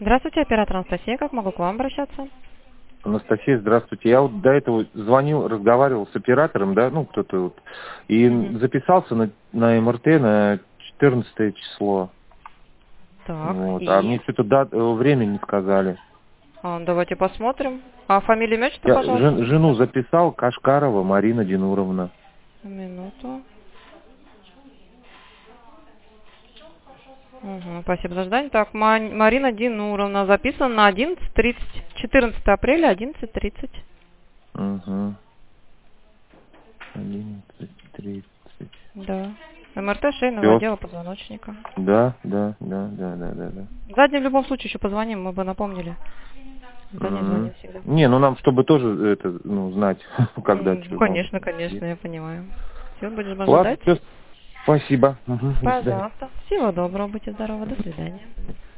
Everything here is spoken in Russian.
Здравствуйте, оператор Анастасия. Как могу к вам обращаться? Анастасия, здравствуйте. Я вот до этого звонил, разговаривал с оператором, да, ну, кто-то вот, и записался на МРТ на 14 число. Так, Вот. А и? мне что-то время не сказали. Давайте посмотрим. А фамилия, имя, что, Я пожалуйста? жену записал, Кашкарова Марина Динуровна. Минуту. Угу, спасибо за ожидание. Так, Марина Динуровна записана на 11:30. 14 апреля, 11:30. Угу. 11:30. Да. МРТ шейного Все. отдела позвоночника. Да. Сзади в любом случае еще позвоним, мы бы напомнили. Сзади звоним всегда. Не, ну нам, чтобы тоже это, ну, знать, когда что. Конечно, я понимаю. Все, будем Ладно, ожидать. все. Спасибо. До свидания. Пожалуйста. Всего доброго, будьте здоровы, до свидания.